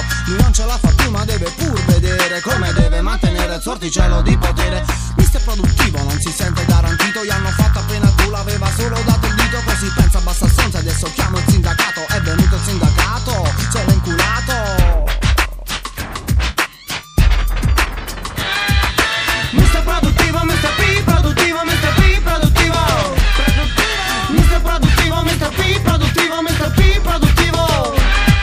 io. Lui non ce la fa più ma deve pur vedere come deve mantenere il suo orticello di potere. Mister produttivo non si sente garantito, gli hanno fatto appena il culo, aveva solo dato il dito. Così pensa basta stronza, adesso chiamo il sindacato. È venuto il sindacato, se l'ha inculato. Mister produttivo, Mr. P produttivo, Mr. P produttivo. Mister produttivo, Mr. P produttivo, Mr. P produttivo.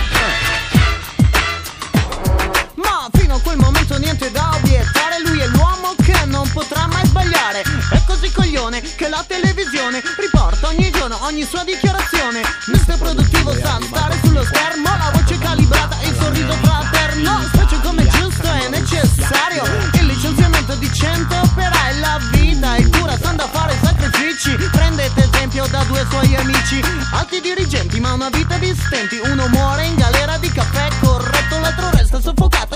Ma fino a quel momento niente da obiettare, lui è l'uomo che non potrà mai sbagliare. È così coglione che la televisione riporta ogni giorno ogni sua dichiarazione. Mister produttivo sa stare sullo schermo, la voce calibrata e il sorriso fraterno. Specie come giusto e necessario il licenziamento di 100 operai. La vita è dura, sta da fare sacrifici. Prendete esempio da due suoi amici, alti dirigenti ma una vita di stenti. Uno muore in galera di caffè corretto, l'altro resta soffocato